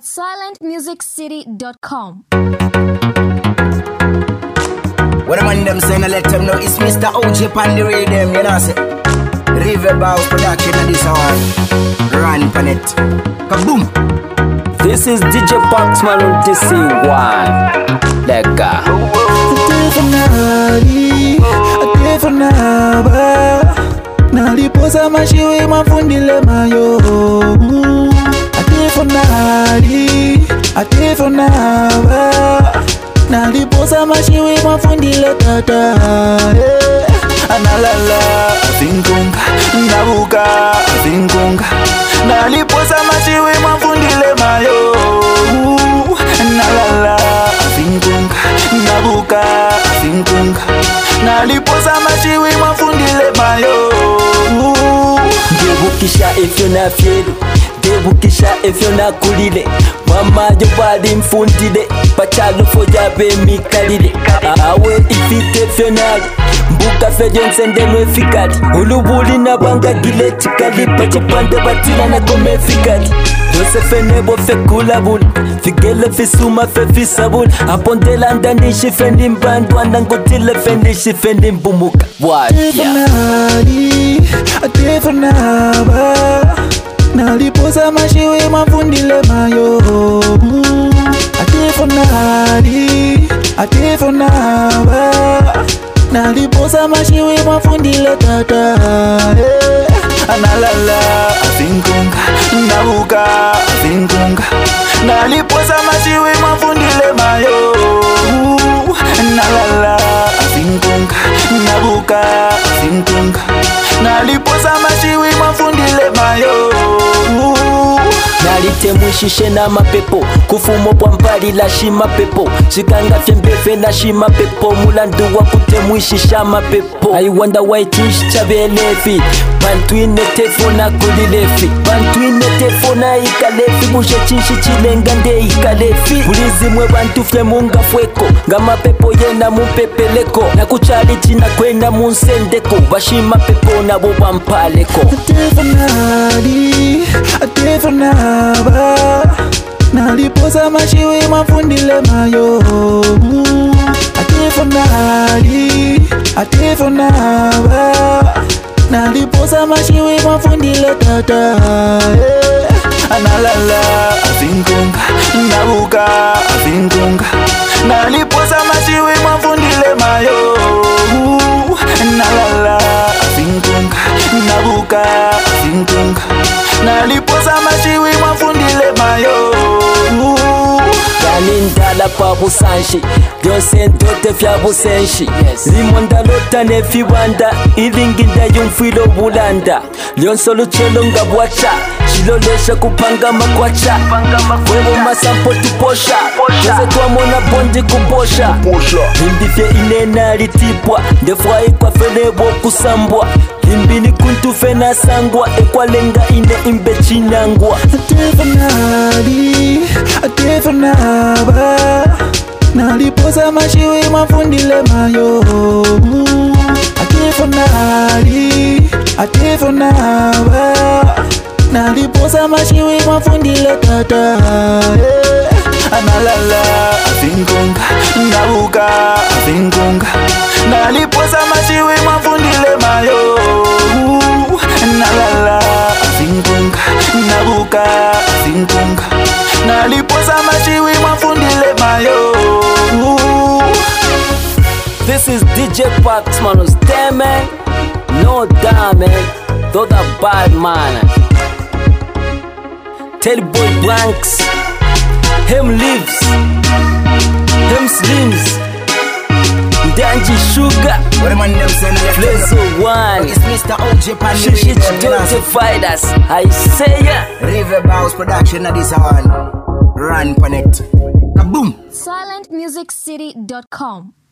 silentmusiccity.com. What am I them saying? I let them know it's Mr. OJ Pan the rhythm, you know, say River Bows production of this one. Run pan it. Kaboom. This is DJ Paxman on DC1. Lega. Naliposa mashiwe mafundile mayo Atefonaba Naliposa mashiwe mafundile tata Analala afinkunga Nabuka afinkunga Naliposa mashiwe mafundile mayo Analala afinkunga Nabuka afinkunga Naliposa mashiwe mafundile mayo Debukisha efyo na fielu Debukisha efyo na kulile Mama yo bali mfundile Pachalo foja be mikalile Awe ifite efyo nali Mbuka fejo nsendeno efikali Ulubuli na banga gileti kali Pache pande batila na kome fikali Yose fenebo fe kulabul Figele fisuma fe fisabul Apondela ndanishi fendi mbandu Andangotile fendishi fendi mbumuka Atefonaba Naliposa mashiwe mafundile mayo Atefonaba Naliposa mashiwe mafundile tata Analala afinkunga Nabuka afinkunga Naliposa mashiwe mafundile mayo Analala afinkunga Nabuka afinkunga Naliposa mashiwe mafundile mayo Nalite mwishishe na mapepo Kufumo kwa mbali la shima pepo Shikanga fyembefe na shima pepo Mulandu wa kute mwishisha mapepo I wonder why tish chabelefi Bantuine tefo na kulilefi Bantuine tefo na ikalefi Bushe chinshi chilenga nde ikalefi Pulizi mwe bantu fye munga fweko Nga mapepo yena mupepeleko Na kuchali china kwena munsendeko Bashima pepo na boba mpaleko Atefonaba Naliposa mashiwe mafundile mayo Atefonaba Naliposa mashiwe mafundile tata Analala afinkunga Nabuka afinkunga Naliposa mashiwe mafundile mayo Analala afinkunga Nabuka afinkunga Naliposa mashiwe mafundile mayo Nindala pa busanshi Dyonse ndote fya busenshi Limonda lota nefibanda Ilinginda yumfilo bulanda Lyonso luchelo nga bwacha Chilolesha kupanga makwacha Webo masampo tuposha Kose tuamona bondi kubosha Limbifye inena litipwa Ndefwa ikwa fenebo kusambwa Limbini kuntu fena sangwa Ekwalenga ine imbe chinangwa Atefonaba Naliposa mashiwe mafundile mayo Atefonaba Naliposa mashiwe mafundile tata Analala afinkunga Nabuka afinkunga Naliposa mashiwe mafundile mayo Analala afinkunga Nabuka afinkunga Naliposa mashiwe mafundile mayo This is DJ Paxman who's there, man. No diamond, though the bad man. Tell boy Blanks, him lives, him slims. Danji Sugar, What am I them saying? I let them Flezo know One, it's Mr. OJ Pan the Shishi rhythm, you know, don't say fight us. I say ya. River Bows production of this one. Run pan it. Kaboom. silentmusiccity.com.